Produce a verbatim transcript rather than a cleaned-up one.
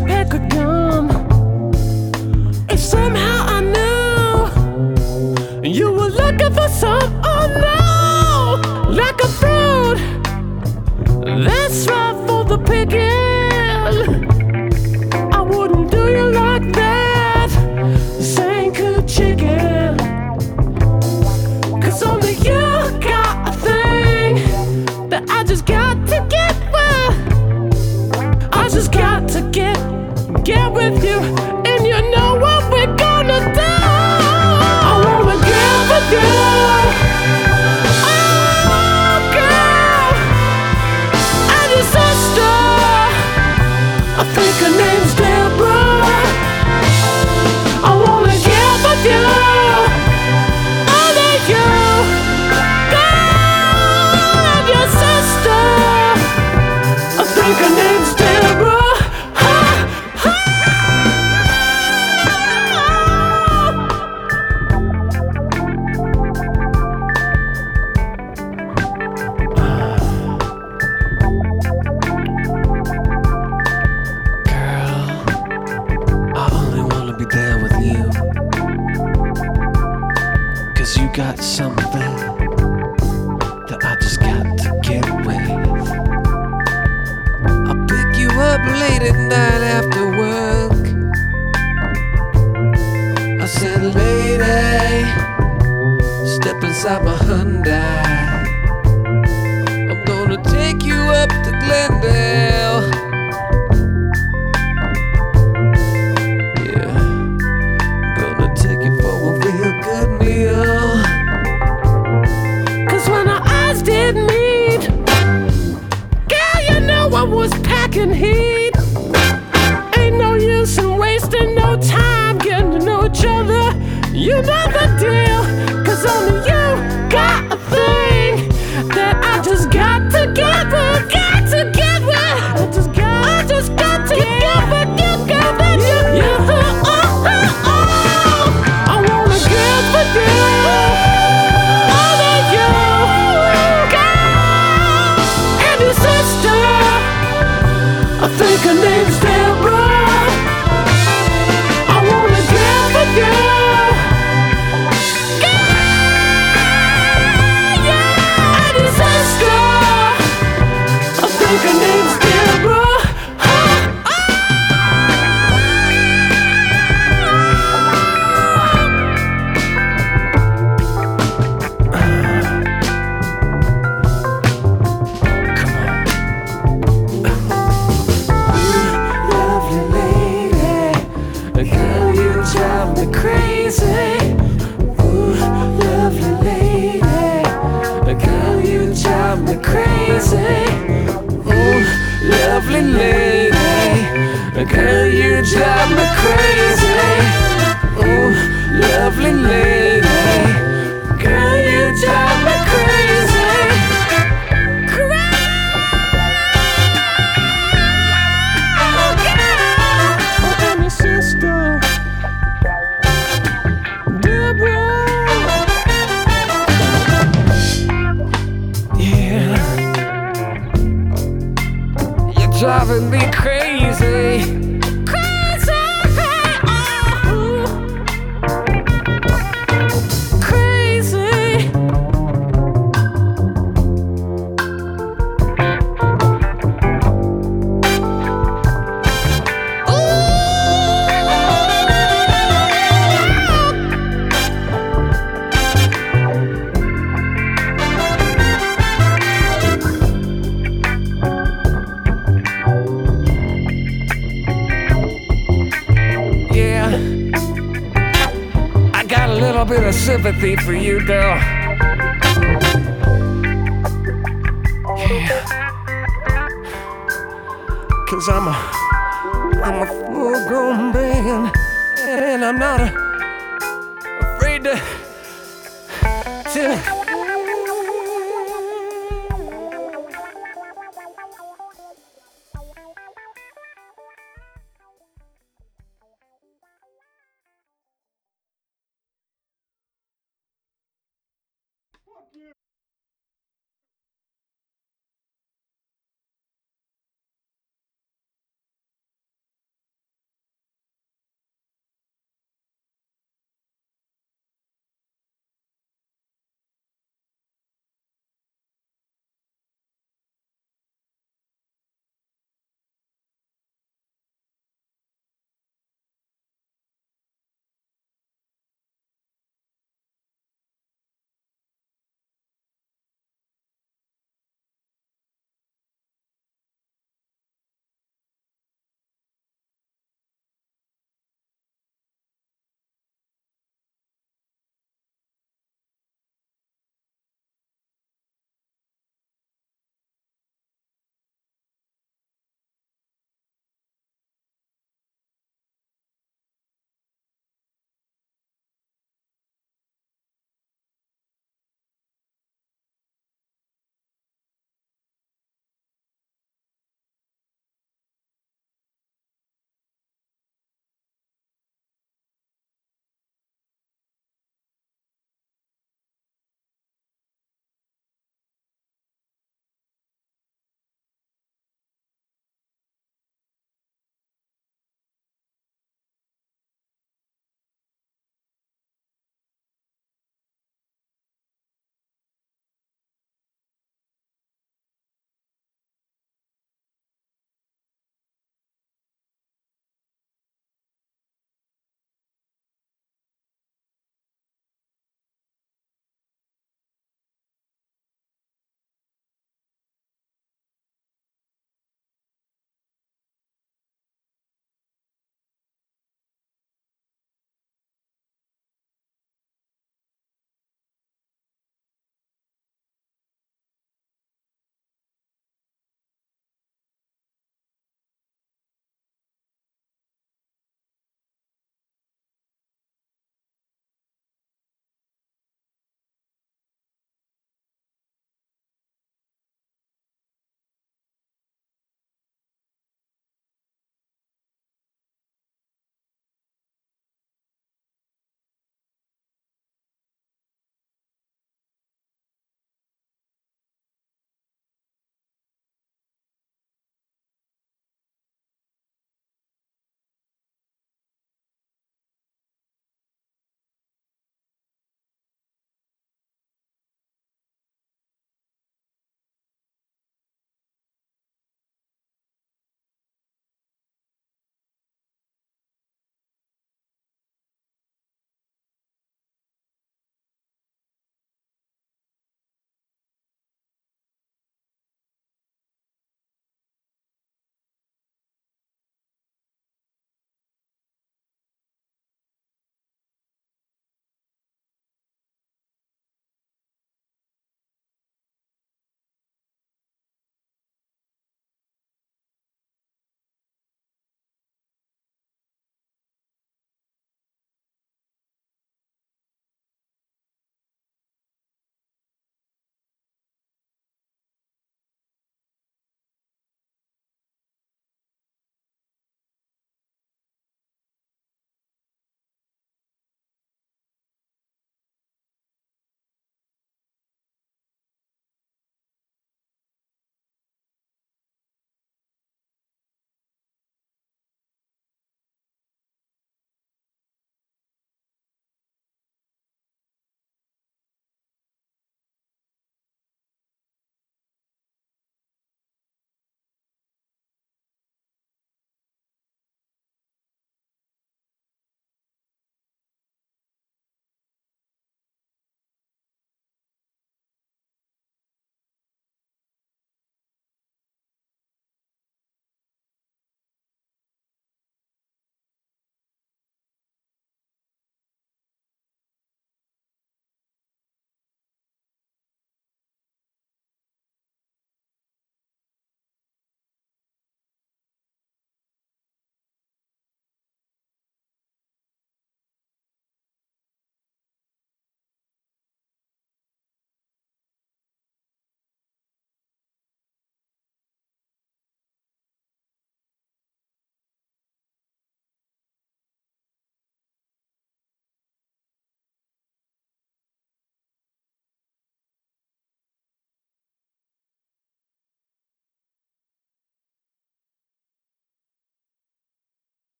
pack of gum. If somehow I knew you were looking for some, oh no, like a fruit that's ripe for the picking, I wouldn't do you like that, same good chicken. Cause only you got a thing that I just got to get with. I just got to get, get with you, and you know what we're gonna do. I wanna get with you. Oh girl, and your sister, I think her name's Deborah. I wanna get with you. Only you, girl, and your sister, I think her name's Deborah. Cause you got something that I just got to get with. I'll pick you up late at night after work. I said, lady, step inside my Hyundai. I'm gonna take you up to Glendale. Yeah, gonna take you for a real good meal. Cause when our eyes did meet, girl, you know I was packing heat. Ain't no use in wasting no time getting to know each other. You know the deal. Cause only you got a thing that I just got to get with, got to get with. I just got, I just got to get with you, get with you. Yeah, oh, oh, oh. I wanna get with you. Only you, girl, and your sister, I think her name's Deborah. I wanna get with you. Her name's Deborah. Come on. Lovely lady, girl, you drive me crazy. Ooh, lovely lady, girl, you drive me crazy. Lovely lady, girl, you drive me crazy. Ooh, lovely lady, girl, you drive me crazy. Crazy, girl. Oh, and your sister, Deborah. Yeah. Driving me crazy, crazy, oh, crazy. A little bit of sympathy for you, girl. Yeah. Cause I'm a, I'm a full-grown man, and I'm not a, afraid to, to